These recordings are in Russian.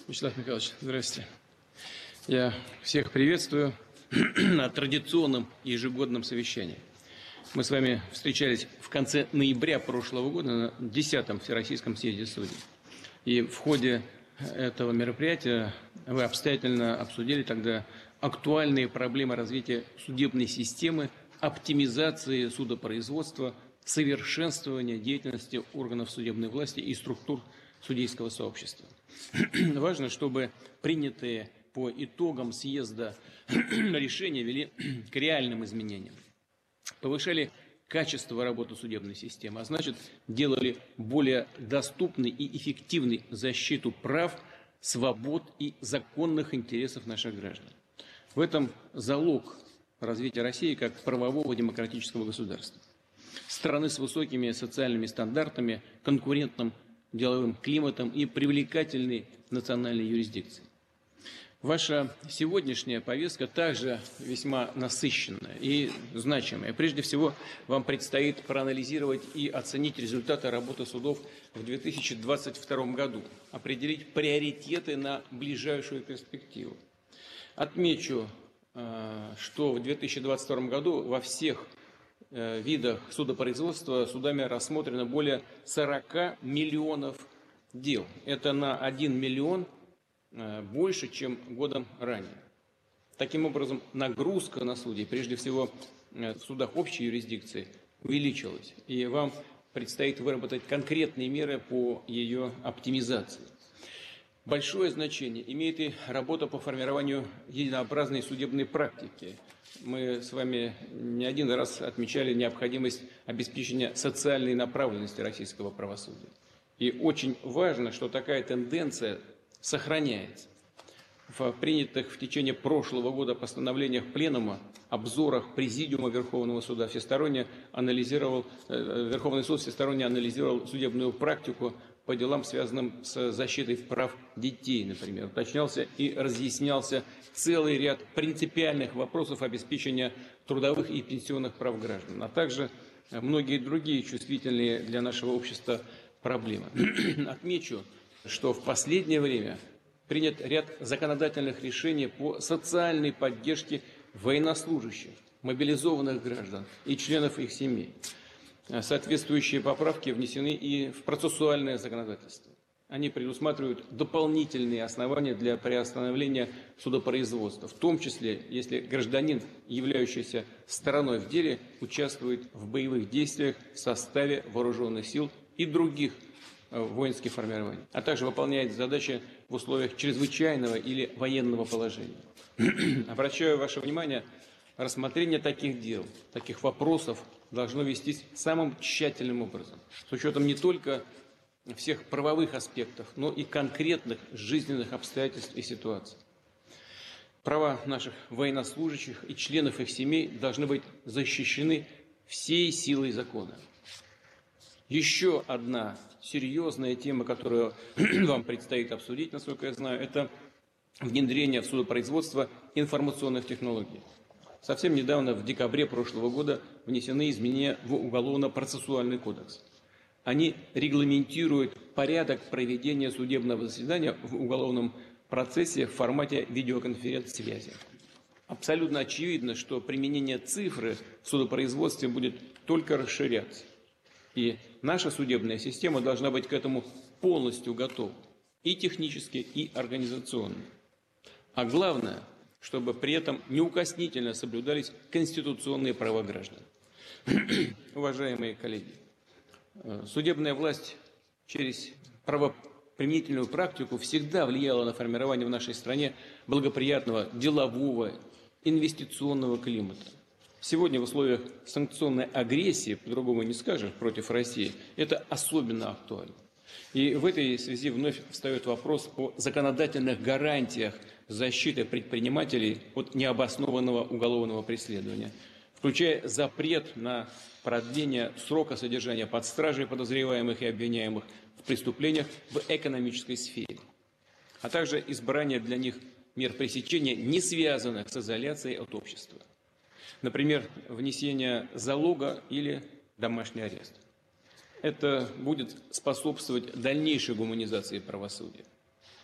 Вячеслав Михайлович, здравствуйте. Я всех приветствую на традиционном ежегодном совещании. Мы с вами встречались в конце ноября прошлого года на 10-м Всероссийском съезде судей. И в ходе этого мероприятия вы обстоятельно обсудили тогда актуальные проблемы развития судебной системы, оптимизации судопроизводства, совершенствования деятельности органов судебной власти и структур судейского сообщества. Важно, чтобы принятые по итогам съезда решения вели к реальным изменениям, повышали качество работы судебной системы, а значит, делали более доступной и эффективной защиту прав, свобод и законных интересов наших граждан. В этом залог развития России как правового демократического государства. Страны с высокими социальными стандартами, конкурентным деловым климатом и привлекательной национальной юрисдикцией. Ваша сегодняшняя повестка также весьма насыщенная и значимая. Прежде всего, вам предстоит проанализировать и оценить результаты работы судов в 2022 году, определить приоритеты на ближайшую перспективу. Отмечу, что в 2022 году во всех видах судопроизводства судами рассмотрено более 40 миллионов дел. Это на 1 миллион больше, чем годом ранее. Таким образом, нагрузка на судей, прежде всего в судах общей юрисдикции, увеличилась. И вам предстоит выработать конкретные меры по ее оптимизации. Большое значение имеет и работа по формированию единообразной судебной практики. Мы с вами не один раз отмечали необходимость обеспечения социальной направленности российского правосудия. И очень важно, что такая тенденция сохраняется. В принятых в течение прошлого года постановлениях Пленума, обзорах Президиума Верховного Суда Верховный суд всесторонне анализировал судебную практику по делам, связанным с защитой прав детей, например. Уточнялся и разъяснялся целый ряд принципиальных вопросов обеспечения трудовых и пенсионных прав граждан, а также многие другие чувствительные для нашего общества проблемы. Отмечу, что в последнее время принят ряд законодательных решений по социальной поддержке военнослужащих, мобилизованных граждан и членов их семей. Соответствующие поправки внесены и в процессуальное законодательство. Они предусматривают дополнительные основания для приостановления судопроизводства, в том числе, если гражданин, являющийся стороной в деле, участвует в боевых действиях в составе вооруженных сил и других воинских формирований, а также выполняет задачи в условиях чрезвычайного или военного положения. Обращаю ваше внимание, рассмотрение таких дел, таких вопросов должно вестись самым тщательным образом, с учетом не только всех правовых аспектов, но и конкретных жизненных обстоятельств и ситуаций. Права наших военнослужащих и членов их семей должны быть защищены всей силой закона. Еще одна серьезная тема, которую вам предстоит обсудить, насколько я знаю, это внедрение в судопроизводство информационных технологий. Совсем недавно, в декабре прошлого года, внесены изменения в Уголовно-процессуальный кодекс. Они регламентируют порядок проведения судебного заседания в уголовном процессе в формате видеоконференц-связи. Абсолютно очевидно, что применение цифры в судопроизводстве будет только расширяться. И наша судебная система должна быть к этому полностью готова, и технически, и организационно. А главное, чтобы при этом неукоснительно соблюдались конституционные права граждан. Уважаемые коллеги, судебная власть через правоприменительную практику всегда влияла на формирование в нашей стране благоприятного делового, инвестиционного климата. Сегодня в условиях санкционной агрессии, по-другому не скажешь, против России, это особенно актуально. И в этой связи вновь встает вопрос о законодательных гарантиях защиты предпринимателей от необоснованного уголовного преследования, включая запрет на продление срока содержания под стражей подозреваемых и обвиняемых в преступлениях в экономической сфере, а также избрание для них мер пресечения, не связанных с изоляцией от общества. Например, внесение залога или домашний арест. Это будет способствовать дальнейшей гуманизации правосудия.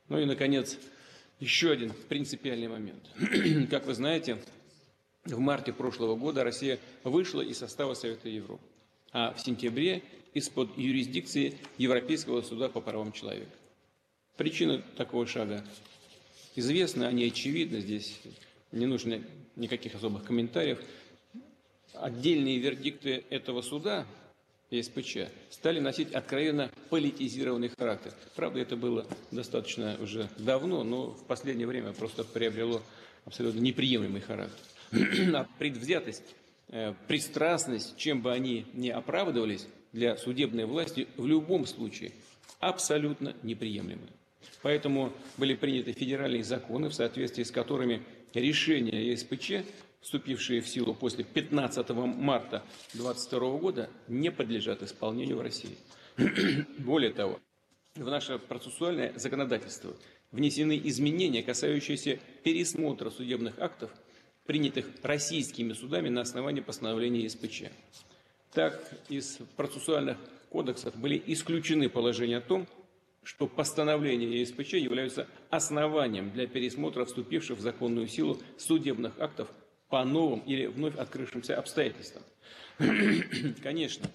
Ну и, наконец, еще один принципиальный момент. Как вы знаете, в марте прошлого года Россия вышла из состава Совета Европы, а в сентябре из-под юрисдикции Европейского суда по правам человека. Причины такого шага известны, они очевидны, здесь не нужно никаких особых комментариев. Отдельные вердикты этого суда, ЕСПЧ, стали носить откровенно политизированный характер. Правда, это было достаточно уже давно, но в последнее время просто приобрело абсолютно неприемлемый характер. А предвзятость, пристрастность, чем бы они ни оправдывались, для судебной власти в любом случае абсолютно неприемлемы. Поэтому были приняты федеральные законы, в соответствии с которыми решения ЕСПЧ, вступившие в силу после 15 марта 2022 года, не подлежат исполнению в России. Более того, в наше процессуальное законодательство внесены изменения, касающиеся пересмотра судебных актов, принятых российскими судами на основании постановления ЕСПЧ. Так, из процессуальных кодексов были исключены положения о том, что постановления ЕСПЧ являются основанием для пересмотра вступивших в законную силу судебных актов по новым или вновь открывшимся обстоятельствам. Конечно,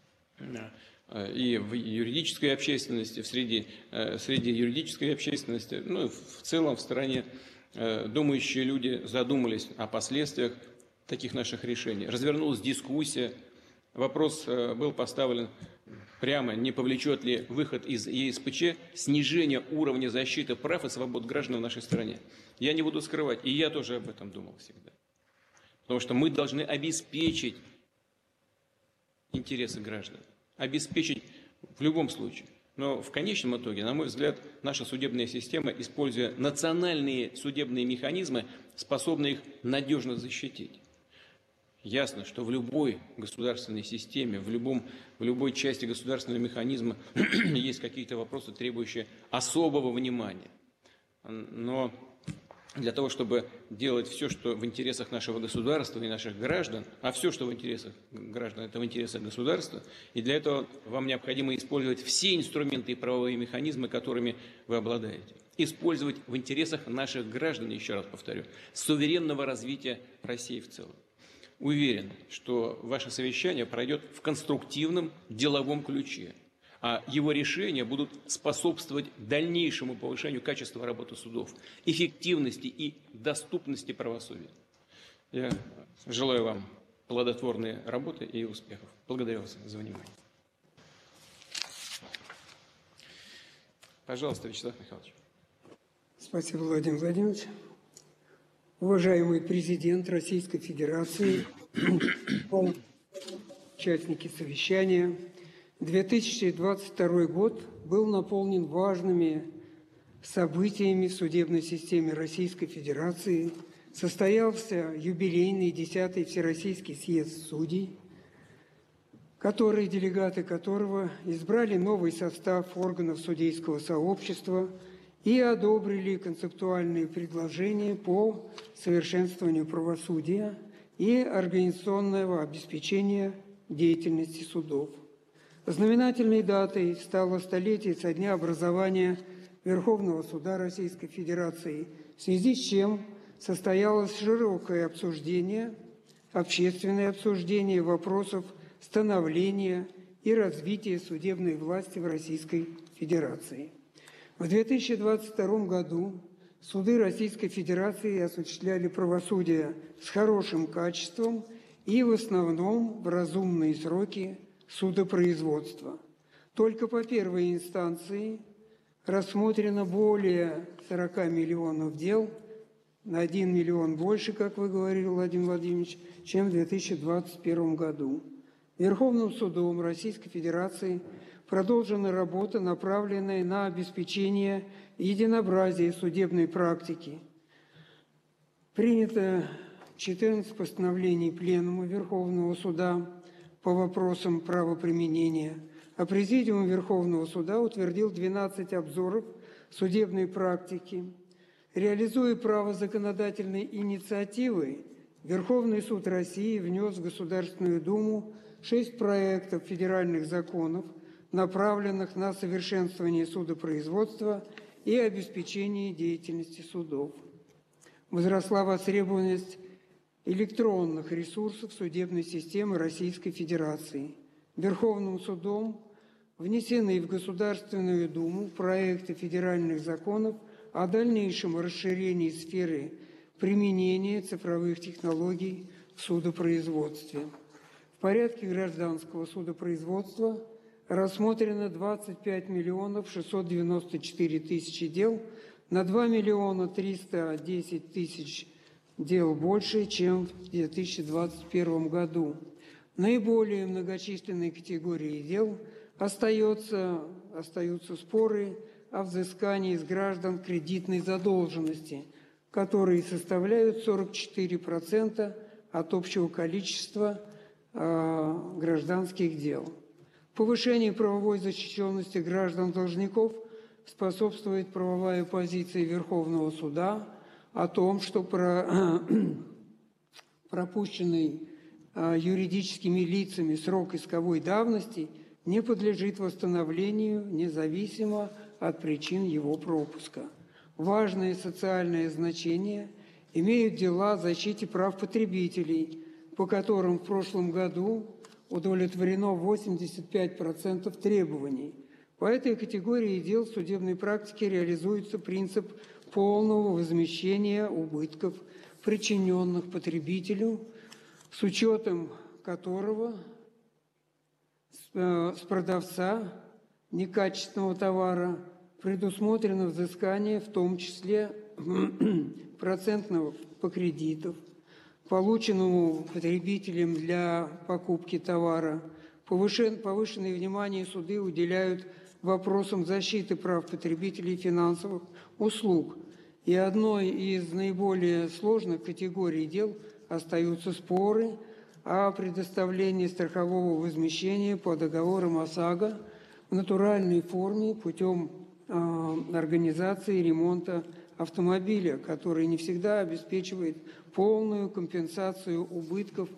и в юридической общественности, в среди юридической общественности, ну и в целом в стране думающие люди задумались о последствиях таких наших решений. Развернулась дискуссия, вопрос был поставлен прямо, не повлечет ли выход из ЕСПЧ снижение уровня защиты прав и свобод граждан в нашей стране. Я не буду скрывать, и я тоже об этом думал всегда. Потому что мы должны обеспечить интересы граждан, обеспечить в любом случае. Но в конечном итоге, на мой взгляд, наша судебная система, используя национальные судебные механизмы, способна их надежно защитить. Ясно, что в любой государственной системе, в любой части государственного механизма есть какие-то вопросы, требующие особого внимания. Но для того, чтобы делать все, что в интересах нашего государства и наших граждан, а все, что в интересах граждан, это в интересах государства, и для этого вам необходимо использовать все инструменты и правовые механизмы, которыми вы обладаете. Использовать в интересах наших граждан, еще раз повторю, суверенного развития России в целом. Уверен, что ваше совещание пройдет в конструктивном деловом ключе, а его решения будут способствовать дальнейшему повышению качества работы судов, эффективности и доступности правосудия. Я желаю вам плодотворной работы и успехов. Благодарю вас за внимание. Пожалуйста, Вячеслав Михайлович. Спасибо, Владимир Владимирович. Уважаемый президент Российской Федерации, участники совещания, 2022 год был наполнен важными событиями в судебной системе Российской Федерации. Состоялся юбилейный 10-й Всероссийский съезд судей, делегаты которого избрали новый состав органов судейского сообщества и одобрили концептуальные предложения по совершенствованию правосудия и организационного обеспечения деятельности судов. Знаменательной датой стало столетие со дня образования Верховного суда Российской Федерации, в связи с чем состоялось широкое обсуждение, общественное обсуждение вопросов становления и развития судебной власти в Российской Федерации. В 2022 году суды Российской Федерации осуществляли правосудие с хорошим качеством и в основном в разумные сроки судопроизводства. Только по первой инстанции рассмотрено более 40 миллионов дел, на 1 миллион больше, как вы говорили, Владимир Владимирович, чем в 2021 году. Верховным судом Российской Федерации продолжена работа, направленная на обеспечение единообразия судебной практики. Принято 14 постановлений Пленума Верховного суда по вопросам правоприменения, а Президиум Верховного суда утвердил 12 обзоров судебной практики. Реализуя право законодательной инициативы, Верховный суд России внес в Государственную Думу 6 проектов федеральных законов, направленных на совершенствование судопроизводства и обеспечении деятельности судов. Возросла востребованность электронных ресурсов судебной системы Российской Федерации. Верховным судом внесены в Государственную Думу проекты федеральных законов о дальнейшем расширении сферы применения цифровых технологий в судопроизводстве. В порядке гражданского судопроизводства рассмотрено 25 миллионов 694 тысячи дел, на 2 миллиона 310 тысяч дел больше, чем в 2021 году. Наиболее многочисленной категорией дел остаются споры о взыскании с граждан кредитной задолженности, которые составляют 44% от общего количества гражданских дел. Повышению правовой защищенности граждан-должников способствует правовая позиция Верховного суда о том, что пропущенный юридическими лицами срок исковой давности не подлежит восстановлению независимо от причин его пропуска. Важное социальное значение имеют дела о защите прав потребителей, по которым в прошлом году удовлетворено 85% требований. По этой категории дел в судебной практике реализуется принцип полного возмещения убытков, причиненных потребителю, с учетом которого с продавца некачественного товара предусмотрено взыскание, в том числе процентного по кредитам, полученному потребителям для покупки товара. Повышенное внимание суды уделяют вопросам защиты прав потребителей финансовых услуг. И одной из наиболее сложных категорий дел остаются споры о предоставлении страхового возмещения по договорам ОСАГО в натуральной форме путем организации ремонта автомобиля, который не всегда обеспечивает полную компенсацию убытков,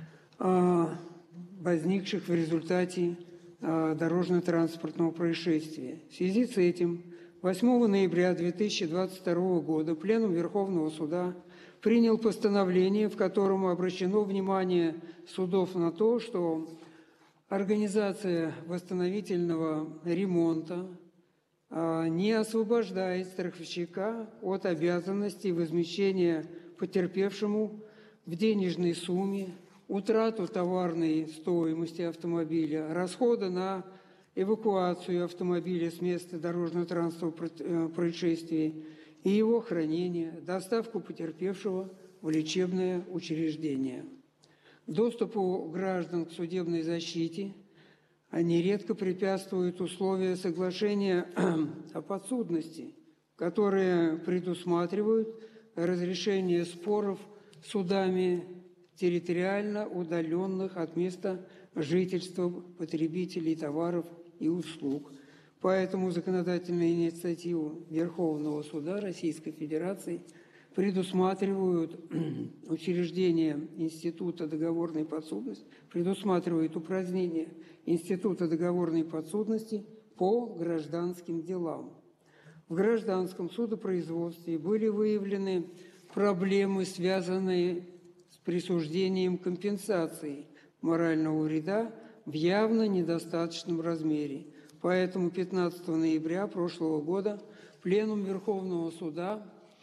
возникших в результате дорожно-транспортного происшествия. В связи с этим 8 ноября 2022 года Пленум Верховного Суда принял постановление, в котором обращено внимание судов на то, что организация восстановительного ремонта не освобождает страховщика от обязанности возмещения потерпевшему в денежной сумме утрату товарной стоимости автомобиля, расхода на эвакуацию автомобиля с места дорожно-транспортного происшествия и его хранение, доставку потерпевшего в лечебное учреждение. Доступу граждан к судебной защите нередко препятствуют условия соглашения о подсудности, которые предусматривают разрешение споров судами территориально удаленных от места жительства потребителей товаров и услуг. Поэтому законодательная инициатива Верховного Суда Российской Федерации предусматривает учреждение института договорной подсудности, предусматривает упразднение института договорной подсудности по гражданским делам. В гражданском судопроизводстве были выявлены проблемы, связанные с присуждением компенсации морального вреда в явно недостаточном размере. Поэтому 15 ноября прошлого года Пленум Верховного Суда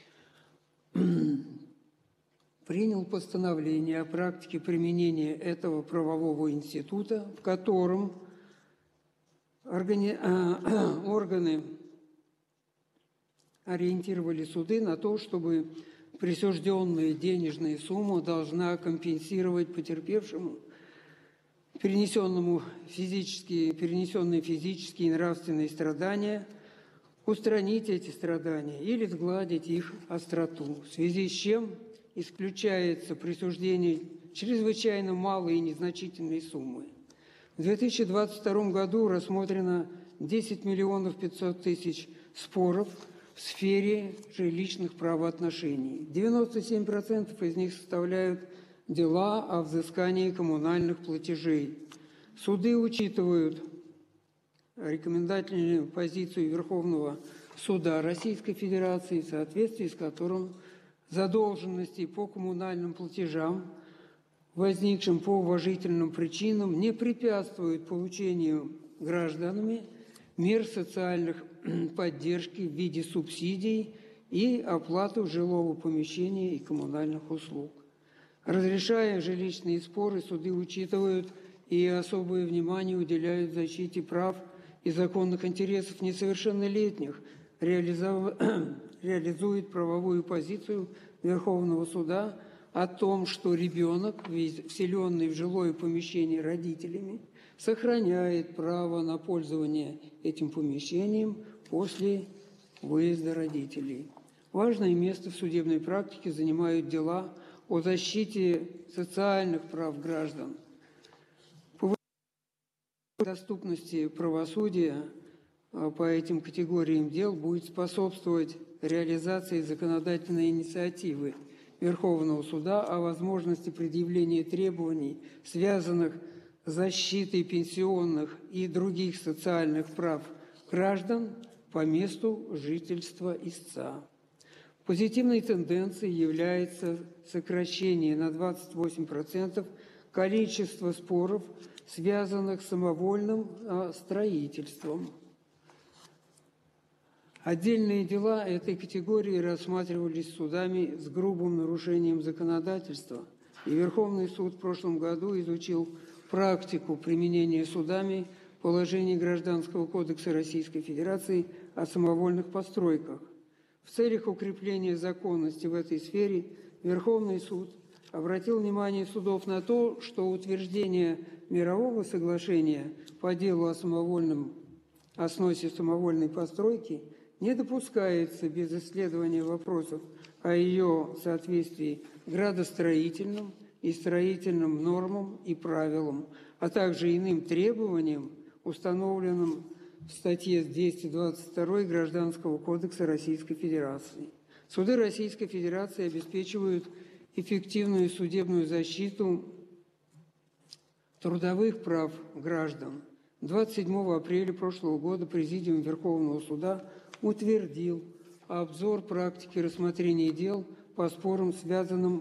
принял постановление о практике применения этого правового института, в котором органы ориентировали суды на то, чтобы присужденная денежная сумма должна компенсировать потерпевшему перенесенные физические и нравственные страдания, устранить эти страдания или сгладить их остроту, в связи с чем исключается присуждение чрезвычайно малой и незначительной суммы. В 2022 году рассмотрено 10 миллионов 500 тысяч споров в сфере жилищных правоотношений. 97% из них составляют дела о взыскании коммунальных платежей. Суды учитывают рекомендательную позицию Верховного суда Российской Федерации, в соответствии с которым задолженности по коммунальным платежам, возникшим по уважительным причинам, не препятствуют получению гражданами мер социальных поддержки в виде субсидий и оплату жилого помещения и коммунальных услуг. Разрешая жилищные споры, суды учитывают и особое внимание уделяют защите прав и законных интересов несовершеннолетних, реализует правовую позицию Верховного суда о том, что ребенок, вселенный в жилое помещение родителями, сохраняет право на пользование этим помещением после выезда родителей. Важное место в судебной практике занимают дела о защите социальных прав граждан. Повышение доступности правосудия по этим категориям дел будет способствовать реализации законодательной инициативы Верховного суда о возможности предъявления требований, связанных с защитой пенсионных и других социальных прав граждан по месту жительства истца. Позитивной тенденцией является сокращение на 28% количества споров, связанных с самовольным строительством. Отдельные дела этой категории рассматривались судами с грубым нарушением законодательства, и Верховный суд в прошлом году изучил практику применения судами положений Гражданского кодекса Российской Федерации о самовольных постройках. В целях укрепления законности в этой сфере Верховный суд обратил внимание судов на то, что утверждение мирового соглашения по делу о сносе самовольной постройки не допускается без исследования вопросов о ее соответствии градостроительным и строительным нормам и правилам, а также иным требованиям, установленным в статье 222 Гражданского кодекса Российской Федерации. Суды Российской Федерации обеспечивают эффективную судебную защиту трудовых прав граждан. 27 апреля прошлого года Президиум Верховного суда утвердил обзор практики рассмотрения дел по спорам, связанным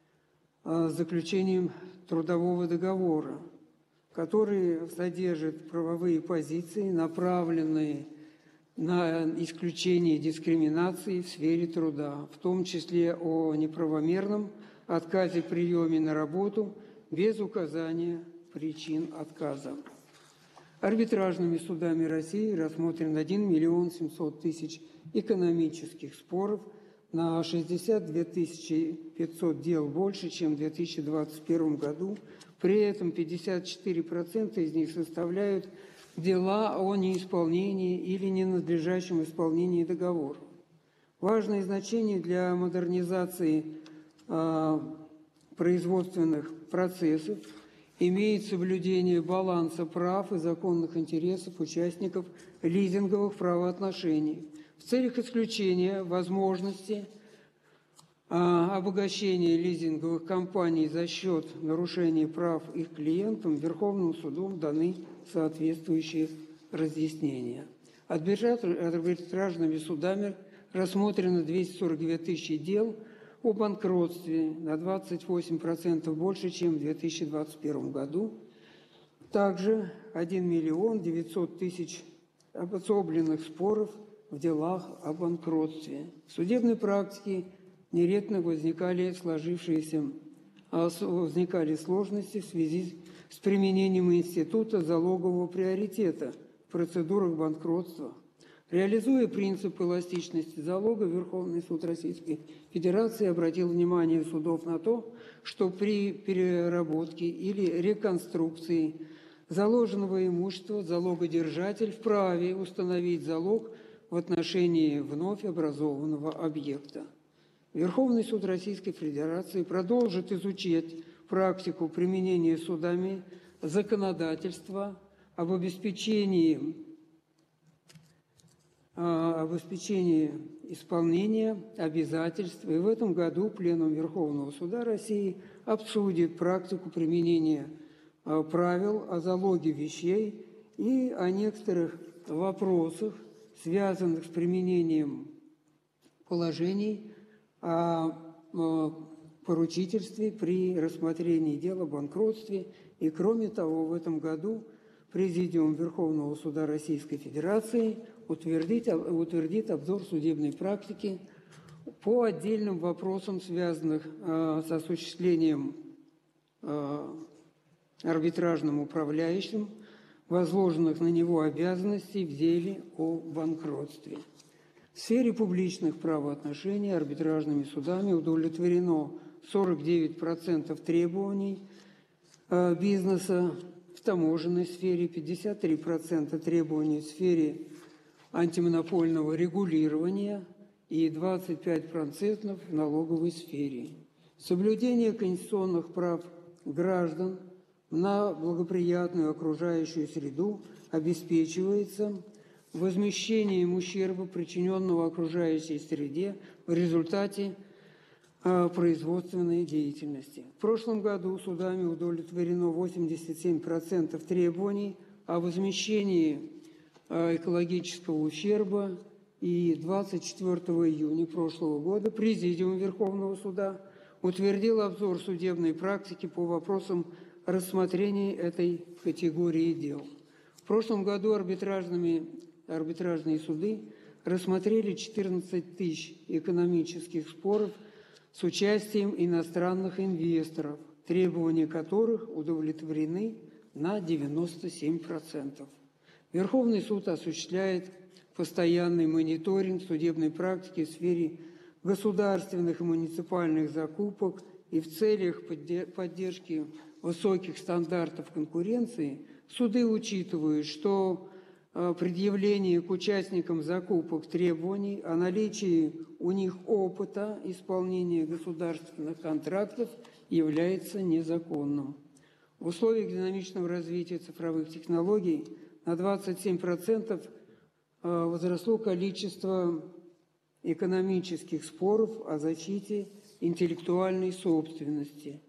с заключением трудового договора, который содержит правовые позиции, направленные на исключение дискриминации в сфере труда, в том числе о неправомерном отказе в приеме на работу без указания причин отказа. Арбитражными судами России рассмотрен 1 миллион 700 тысяч экономических споров, на 62 500 дел больше, чем в 2021 году. При этом 54% из них составляют дела о неисполнении или ненадлежащем исполнении договора. Важное значение для модернизации производственных процессов имеет соблюдение баланса прав и законных интересов участников лизинговых правоотношений. В целях исключения возможности обогащения лизинговых компаний за счет нарушения прав их клиентам Верховным судом даны соответствующие разъяснения. Арбитражными судами рассмотрено 242 тысячи дел о банкротстве, на 28% больше, чем в 2021 году. Также 1 миллион 900 тысяч обособленных споров в делах о банкротстве. В судебной практике нередко возникали сложности в связи с применением института залогового приоритета в процедурах банкротства. Реализуя принцип эластичности залога, Верховный суд Российской Федерации обратил внимание судов на то, что при переработке или реконструкции заложенного имущества залогодержатель вправе установить залог в отношении вновь образованного объекта. Верховный суд Российской Федерации продолжит изучать практику применения судами законодательства об обеспечении исполнения обязательств. И в этом году Пленум Верховного суда России обсудит практику применения правил о залоге вещей и о некоторых вопросах, связанных с применением положений о поручительстве при рассмотрении дел о банкротстве. И, кроме того, в этом году Президиум Верховного Суда Российской Федерации утвердит обзор судебной практики по отдельным вопросам, связанных с осуществлением арбитражным управляющим возложенных на него обязанностей в деле о банкротстве. В сфере публичных правоотношений арбитражными судами удовлетворено 49% требований бизнеса, в таможенной сфере 53% требований в сфере антимонопольного регулирования и 25% в налоговой сфере. Соблюдение конституционных прав граждан на благоприятную окружающую среду обеспечивается возмещением ущерба, причиненного окружающей среде в результате производственной деятельности. В прошлом году судами удовлетворено 87% требований о возмещении экологического ущерба, и 24 июня прошлого года Президиум Верховного Суда утвердил обзор судебной практики по вопросам рассмотрения этой категории дел. В прошлом году арбитражные суды рассмотрели 14 тысяч экономических споров с участием иностранных инвесторов, требования которых удовлетворены на 97%. Верховный суд осуществляет постоянный мониторинг судебной практики в сфере государственных и муниципальных закупок, и в целях поддержки высоких стандартов конкуренции суды учитывают, что предъявление к участникам закупок требований о наличии у них опыта исполнения государственных контрактов является незаконным. В условиях динамичного развития цифровых технологий на 27% возросло количество экономических споров о защите интеллектуальной собственности.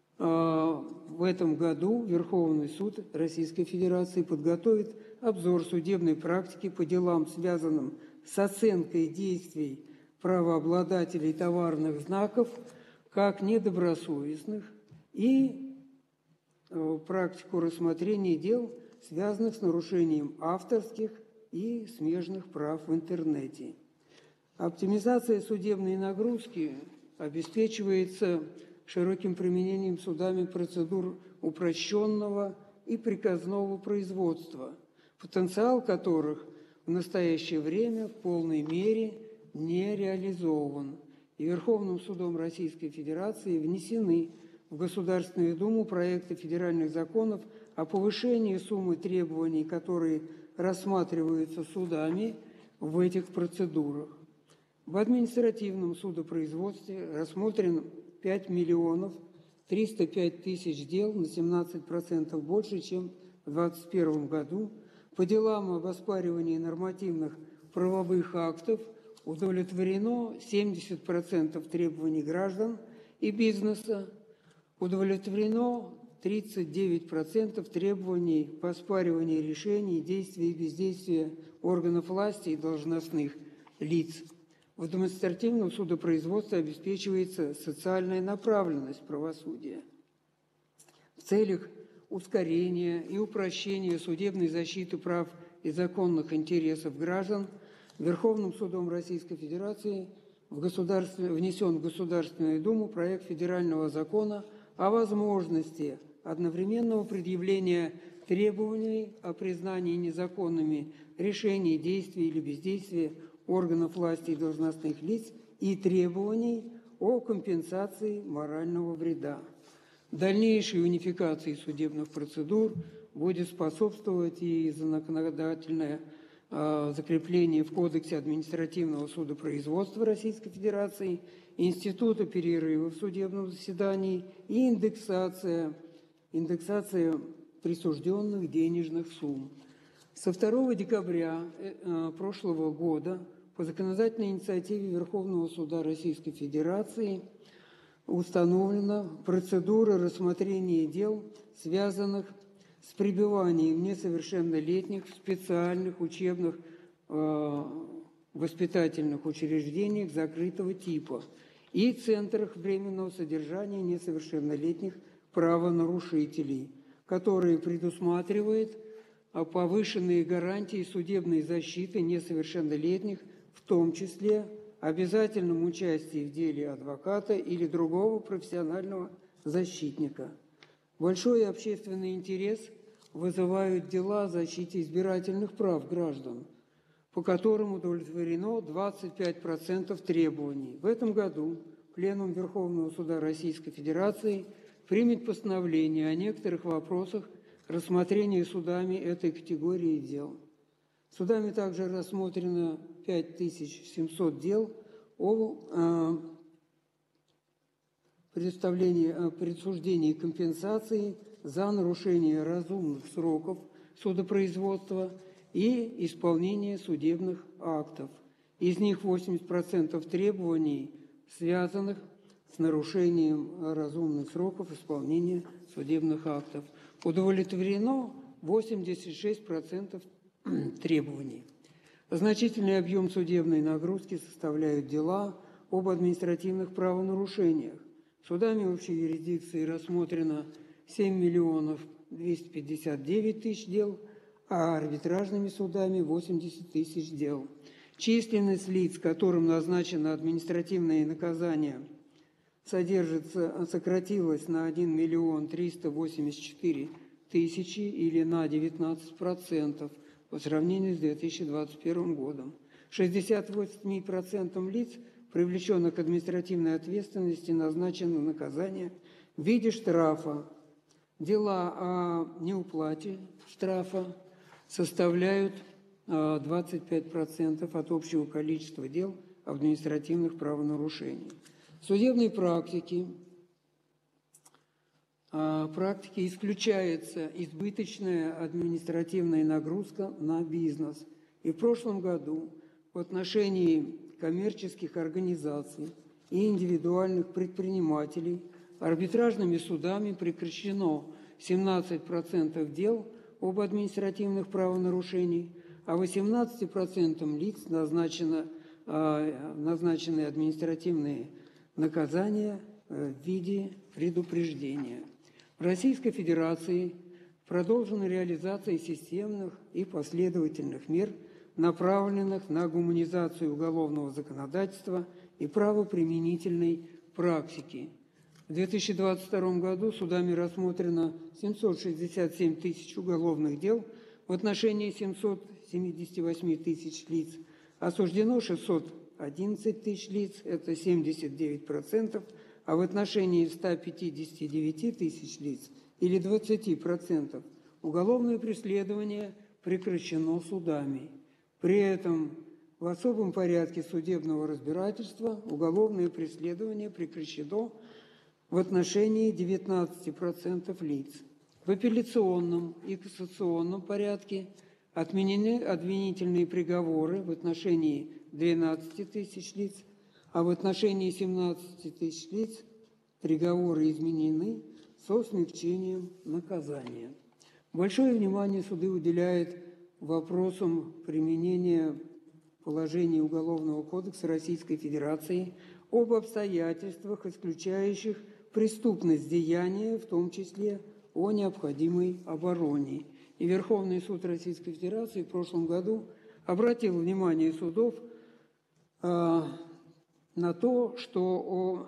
В этом году Верховный суд Российской Федерации подготовит обзор судебной практики по делам, связанным с оценкой действий правообладателей товарных знаков как недобросовестных, и практику рассмотрения дел, связанных с нарушением авторских и смежных прав в интернете. Оптимизация судебной нагрузки обеспечивается широким применением судами процедур упрощенного и приказного производства, потенциал которых в настоящее время в полной мере не реализован. И Верховным судом Российской Федерации внесены в Государственную Думу проекты федеральных законов о повышении суммы требований, которые рассматриваются судами в этих процедурах. В административном судопроизводстве рассмотрено 5 миллионов 305 тысяч дел, на 17% больше, чем в 2021 году. По делам об оспаривании нормативных правовых актов удовлетворено 70% требований граждан и бизнеса, удовлетворено 39% требований по оспариванию решений, действий и бездействия органов власти и должностных лиц. В административном судопроизводстве обеспечивается социальная направленность правосудия. В целях ускорения и упрощения судебной защиты прав и законных интересов граждан Верховным судом Российской Федерации внесен в Государственную Думу проект федерального закона о возможности одновременного предъявления требований о признании незаконными решений, действий или бездействия органов власти и должностных лиц и требований о компенсации морального вреда. Дальнейшей унификации судебных процедур будет способствовать и законодательное закрепление в Кодексе административного судопроизводства Российской Федерации, института перерыва в судебном заседании и индексация присужденных денежных сумм. Со 2 декабря прошлого года по законодательной инициативе Верховного суда Российской Федерации установлена процедура рассмотрения дел, связанных с пребыванием несовершеннолетних в специальных учебных воспитательных учреждениях закрытого типа и центрах временного содержания несовершеннолетних правонарушителей, которые предусматривают повышенные гарантии судебной защиты несовершеннолетних, в том числе обязательном участии в деле адвоката или другого профессионального защитника. Большой общественный интерес вызывают дела о защите избирательных прав граждан, по которым удовлетворено 25% требований. В этом году Пленум Верховного Суда Российской Федерации примет постановление о некоторых вопросах рассмотрения судами этой категории дел. Судами также рассмотрено 5700 дел о присуждении компенсации за нарушение разумных сроков судопроизводства и исполнение судебных актов. Из них 80% требований, связанных с нарушением разумных сроков исполнения судебных актов. Удовлетворено 86% требований. Значительный объем судебной нагрузки составляют дела об административных правонарушениях. Судами общей юрисдикции рассмотрено 7 миллионов 259 тысяч дел, а арбитражными судами 80 тысяч дел. Численность лиц, которым назначено административное наказание, сократилась на 1 миллион 384 тысячи или на 19% по сравнению с 2021 годом. 68% лиц, привлеченных к административной ответственности, назначено наказание в виде штрафа. Дела о неуплате штрафа составляют 25% от общего количества дел административных правонарушений. В судебной практике исключается избыточная административная нагрузка на бизнес. И в прошлом году в отношении коммерческих организаций и индивидуальных предпринимателей арбитражными судами прекращено 17% дел об административных правонарушениях, а 18% лиц назначены административные наказания в виде предупреждения. В Российской Федерации продолжена реализация системных и последовательных мер, направленных на гуманизацию уголовного законодательства и правоприменительной практики. В 2022 году судами рассмотрено 767 тысяч уголовных дел в отношении 778 тысяч лиц, осуждено 611 тысяч лиц, это 79%, а в отношении 159 тысяч лиц, или 20%, уголовное преследование прекращено судами. При этом в особом порядке судебного разбирательства уголовное преследование прекращено в отношении 19% лиц. В апелляционном и кассационном порядке отменены обвинительные приговоры в отношении 12 тысяч лиц, а в отношении 17 тысяч лиц приговоры изменены со смягчением наказания. Большое внимание суды уделяют вопросам применения положений Уголовного кодекса Российской Федерации об обстоятельствах, исключающих преступность деяния, в том числе о необходимой обороне. И Верховный суд Российской Федерации в прошлом году обратил внимание судов на то, что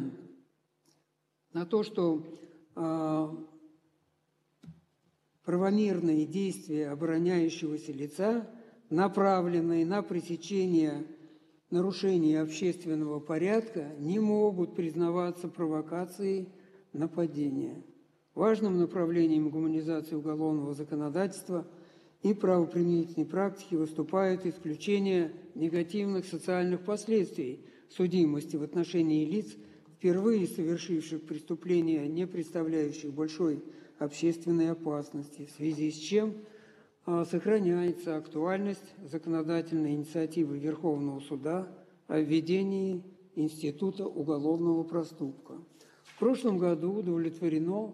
правомерные действия обороняющегося лица, направленные на пресечение нарушения общественного порядка, не могут признаваться провокацией нападения. Важным направлением гуманизации уголовного законодательства и правоприменительной практики выступает исключение негативных социальных последствий судимости в отношении лиц, впервые совершивших преступления, не представляющих большой общественной опасности, в связи с чем сохраняется актуальность законодательной инициативы Верховного суда о введении института уголовного проступка. В прошлом году удовлетворено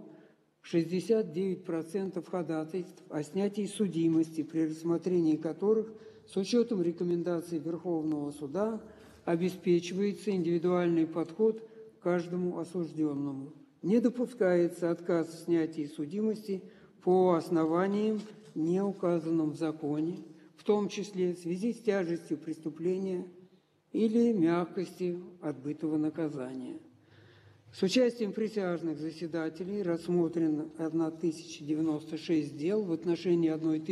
69% ходатайств о снятии судимости, при рассмотрении которых с учетом рекомендаций Верховного суда обеспечивается индивидуальный подход к каждому осужденному. Не допускается отказ в снятии судимости по основаниям, не указанным в законе, в том числе в связи с тяжестью преступления или мягкостью отбытого наказания. С участием присяжных заседателей рассмотрено 1096 дел в отношении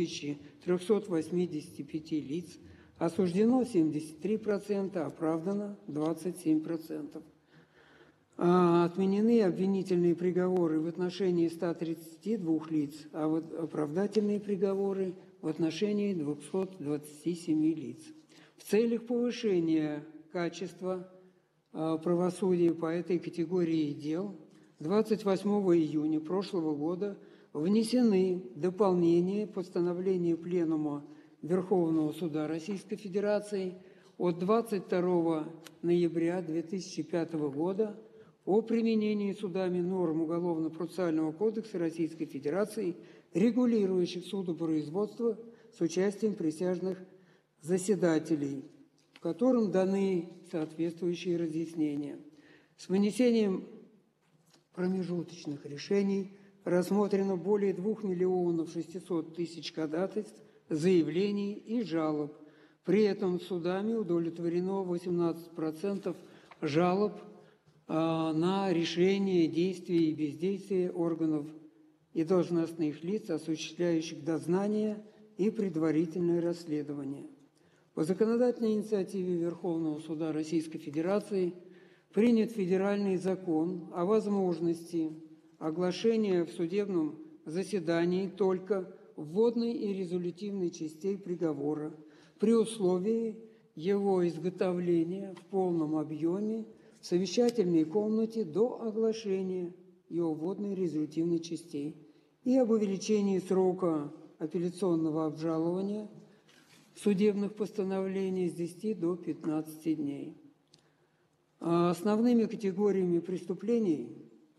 1385 лиц, осуждено 73%, оправдано 27%. Отменены обвинительные приговоры в отношении 132 лиц, а вот оправдательные приговоры в отношении 227 лиц. В целях повышения качества правосудия по этой категории дел 28 июня прошлого года внесены дополнения постановления Пленума Верховного суда Российской Федерации от 22 ноября 2005 года о применении судами норм Уголовно-процессуального кодекса Российской Федерации, регулирующих судопроизводство с участием присяжных заседателей, в котором даны соответствующие разъяснения. С вынесением промежуточных решений рассмотрено более 2 600 000 ходатайств, заявлений и жалоб. При этом судами удовлетворено 18% жалоб на решение действий и бездействия органов и должностных лиц, осуществляющих дознание и предварительное расследование. По законодательной инициативе Верховного суда Российской Федерации принят федеральный закон о возможности оглашения в судебном заседании только вводной и резолютивной частей приговора при условии его изготовления в полном объеме в совещательной комнате до оглашения его вводной и резолютивной частей и об увеличении срока апелляционного обжалования судебных постановлений с 10 до 15 дней. Основным категориями преступлений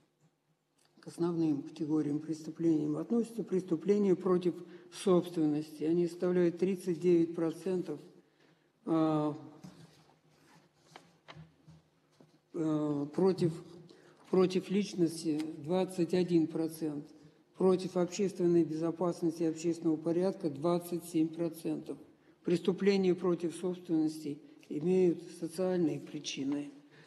относятся преступления против собственности. Они составляют 39%, против личности 21%, против общественной безопасности и общественного порядка 27%. Преступления против собственности имеют социальные причины.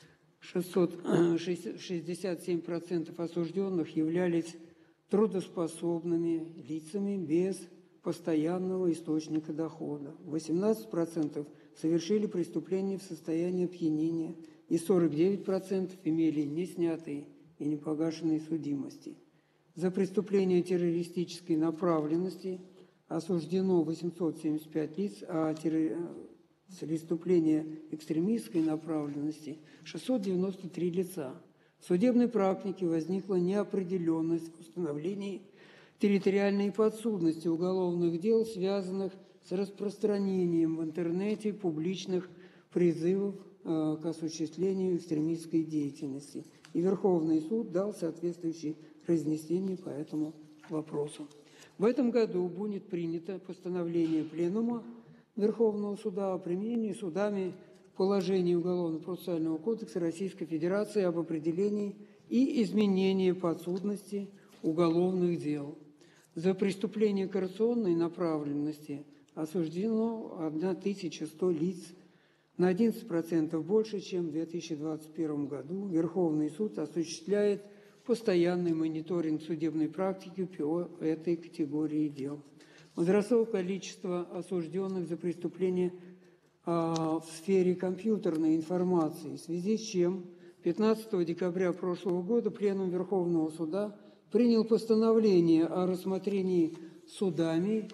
67% осужденных являлись трудоспособными лицами без постоянного источника дохода. 18% совершили преступления в состоянии опьянения, и 49% имели неснятые и непогашенные судимости. За преступления террористической направленности осуждено 875 лиц, а преступления экстремистской направленности 693 лица. В судебной практике возникла неопределенность в установлении территориальной подсудности уголовных дел, связанных с распространением в интернете публичных призывов к осуществлению экстремистской деятельности. И Верховный суд дал соответствующие разъяснения по этому вопросу. В этом году будет принято постановление Пленума Верховного суда о применении судами положений Уголовно-процессуального кодекса Российской Федерации об определении и изменении подсудности уголовных дел. За преступление коррупционной направленности осуждено 1100 лиц, на 11% больше, чем в 2021 году. Верховный суд осуществляет постоянный мониторинг судебной практики по этой категории дел. Возросло количество осужденных за преступления в сфере компьютерной информации, в связи с чем 15 декабря прошлого года Пленум Верховного суда принял постановление о рассмотрении судами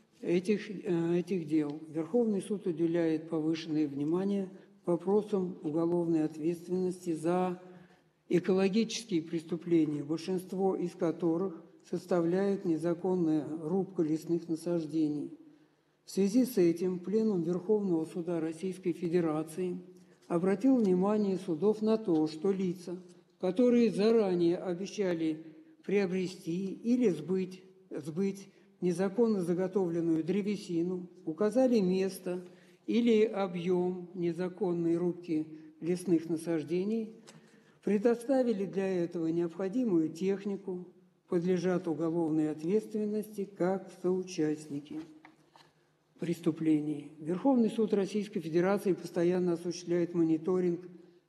этих дел. Верховный суд уделяет повышенное внимание вопросам уголовной ответственности за экологические преступления, большинство из которых составляет незаконная рубка лесных насаждений. В связи с этим Пленум Верховного суда Российской Федерации обратил внимание судов на то, что лица, которые заранее обещали приобрести или сбыть незаконно заготовленную древесину, указали место или объем незаконной рубки лесных насаждений, предоставили для этого необходимую технику, подлежат уголовной ответственности как соучастники преступлений. Верховный суд Российской Федерации постоянно осуществляет мониторинг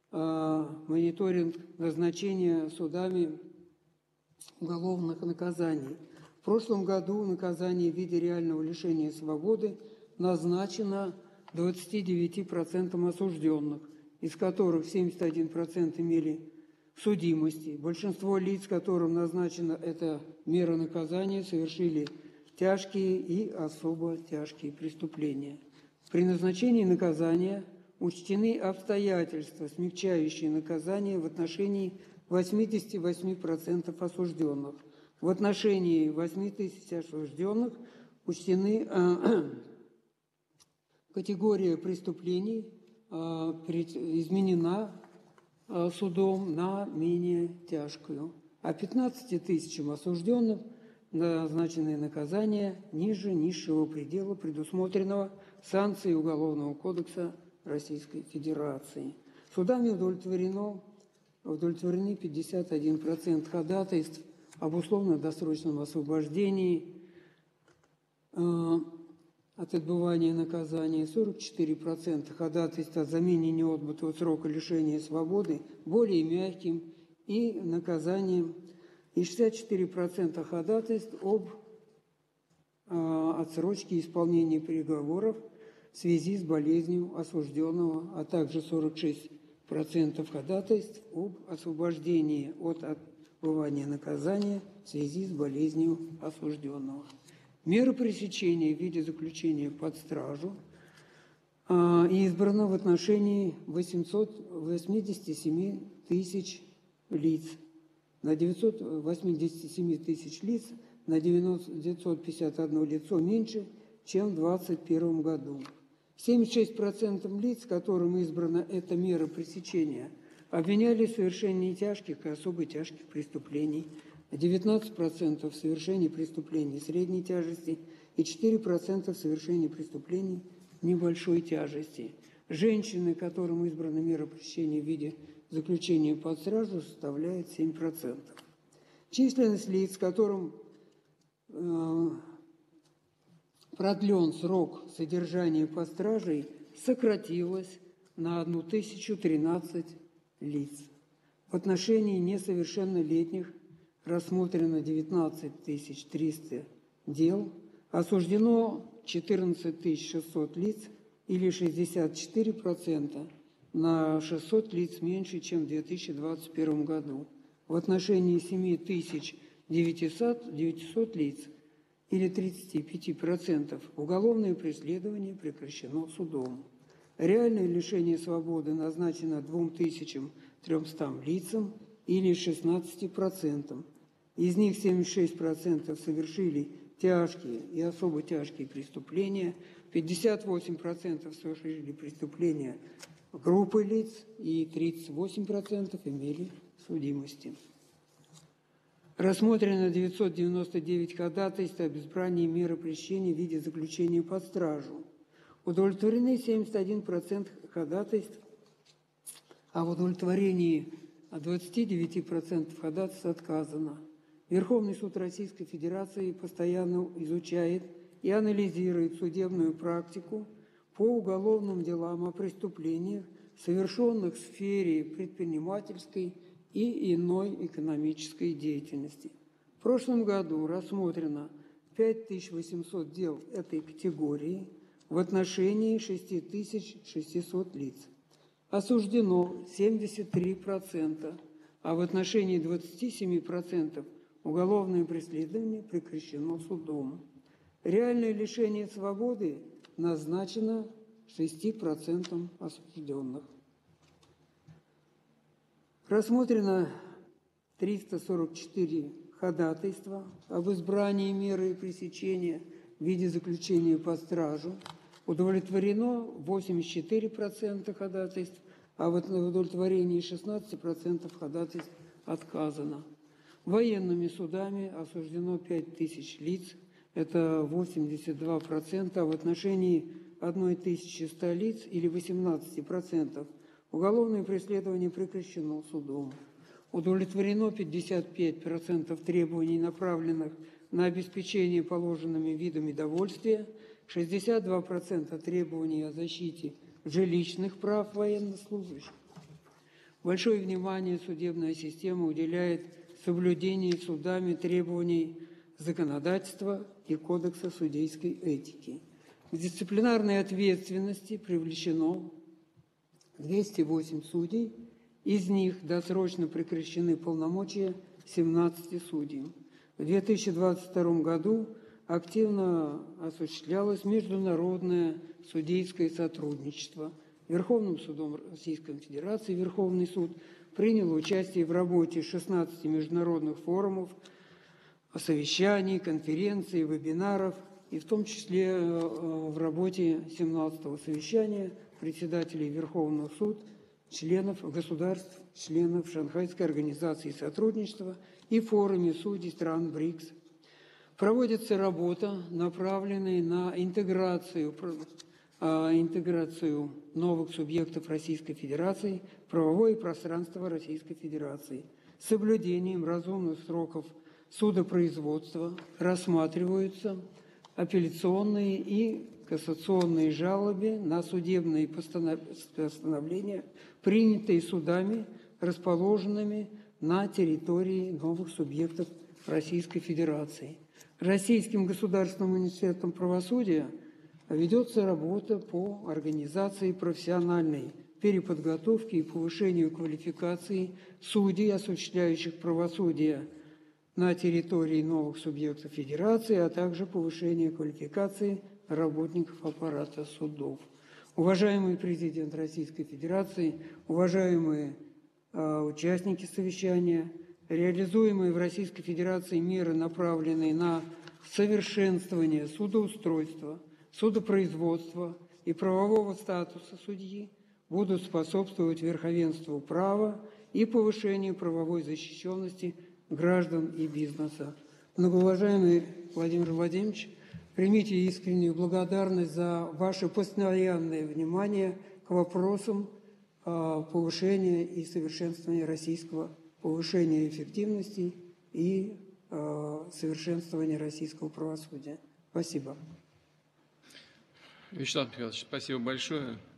назначения судами уголовных наказаний. В прошлом году наказание в виде реального лишения свободы назначено 29% осужденных, из которых 71% имели судимости. Большинство лиц, которым назначена эта мера наказания, совершили тяжкие и особо тяжкие преступления. При назначении наказания учтены обстоятельства, смягчающие наказание в отношении 88% осужденных. В отношении 8000 осужденных учтены категория преступлений, изменена судом на менее тяжкую, а 15 тысячам осужденных назначенное наказание ниже низшего предела, предусмотренного санкцией Уголовного кодекса Российской Федерации. Судами удовлетворены 51% ходатайств об условно-досрочном освобождении от отбывания наказания, 44% ходатайств о замене неотбытого срока лишения свободы более мягким и наказанием, и 64% ходатайств об отсрочке исполнения приговоров в связи с болезнью осужденного, а также 46% ходатайств об освобождении от отбывания наказания в связи с болезнью осужденного. Мера пресечения в виде заключения под стражу избрана в отношении 887 тысяч лиц. На 987 тысяч лиц на 951 лицо меньше, чем в 2021 году. 76% лиц, которым избрана эта мера пресечения, обвиняли в совершении тяжких и особо тяжких преступлений, 19% в совершении преступлений средней тяжести и 4% в совершении преступлений небольшой тяжести. Женщины, которым избрана мера пресечения в виде заключения под стражу, составляет 7%. Численность лиц, которым продлен срок содержания под стражей, сократилась на 1013 лиц. В отношении несовершеннолетних рассмотрено 19 300 дел, осуждено 14 600 лиц или 64%, на 600 лиц меньше, чем в 2021 году. В отношении 7900 лиц или 35% уголовное преследование прекращено судом. Реальное лишение свободы назначено 2300 лицам или 16%. Из них 76% совершили тяжкие и особо тяжкие преступления, 58% совершили преступления группы лиц и 38% имели судимости. Рассмотрено 999 ходатайств об избрании меры пресечения в виде заключения под стражу. Удовлетворены 71% ходатайств, а в удовлетворении 29% ходатайств отказано. Верховный суд Российской Федерации постоянно изучает и анализирует судебную практику по уголовным делам о преступлениях, совершенных в сфере предпринимательской и иной экономической деятельности. В прошлом году рассмотрено 5800 дел этой категории в отношении 6600 лиц. Осуждено 73%, а в отношении 27% уголовное преследование прекращено судом. Реальное лишение свободы назначено 6% осужденных. Рассмотрено 344 ходатайства об избрании меры пресечения в виде заключения под стражу. Удовлетворено 84% ходатайств, а в удовлетворении 16% ходатайств отказано. Военными судами осуждено 5000 лиц, это 82%, а в отношении 1100 лиц или 18% уголовное преследование прекращено судом. Удовлетворено 55% требований, направленных на обеспечение положенными видами довольствия, 62% требований о защите жилищных прав военнослужащих. Большое внимание судебная система уделяет соблюдению судами требований законодательства и Кодекса судейской этики. К дисциплинарной ответственности привлечено 208 судей, из них досрочно прекращены полномочия 17 судей. В 2022 году активно осуществлялось международное судейское сотрудничество. Верховным судом Российской Федерации Верховный суд принял участие в работе 16 международных форумов, совещаний, конференций, вебинаров, и в том числе в работе 17-го совещания председателей Верховного суда, членов государств, членов Шанхайской организации сотрудничества и форуме судей стран БРИКС. Проводится работа, направленная на интеграцию новых субъектов Российской Федерации в правовое пространство Российской Федерации. С соблюдением разумных сроков судопроизводства рассматриваются апелляционные и кассационные жалобы на судебные постановления, принятые судами, расположенными на территории новых субъектов Российской Федерации. Российским государственным университетом правосудия ведется работа по организации профессиональной переподготовки и повышению квалификации судей, осуществляющих правосудие на территории новых субъектов Федерации, а также повышение квалификации работников аппарата судов. Уважаемый президент Российской Федерации, уважаемые участники совещания, реализуемые в Российской Федерации меры, направленные на совершенствование судоустройства, судопроизводства и правового статуса судьи, будут способствовать верховенству права и повышению правовой защищенности граждан и бизнеса. Многоуважаемый Владимир Владимирович, примите искреннюю благодарность за ваше постоянное внимание к вопросам повышения и совершенствования российского, повышения эффективности и совершенствования российского правосудия. Спасибо. Вячеслав Михайлович, спасибо большое.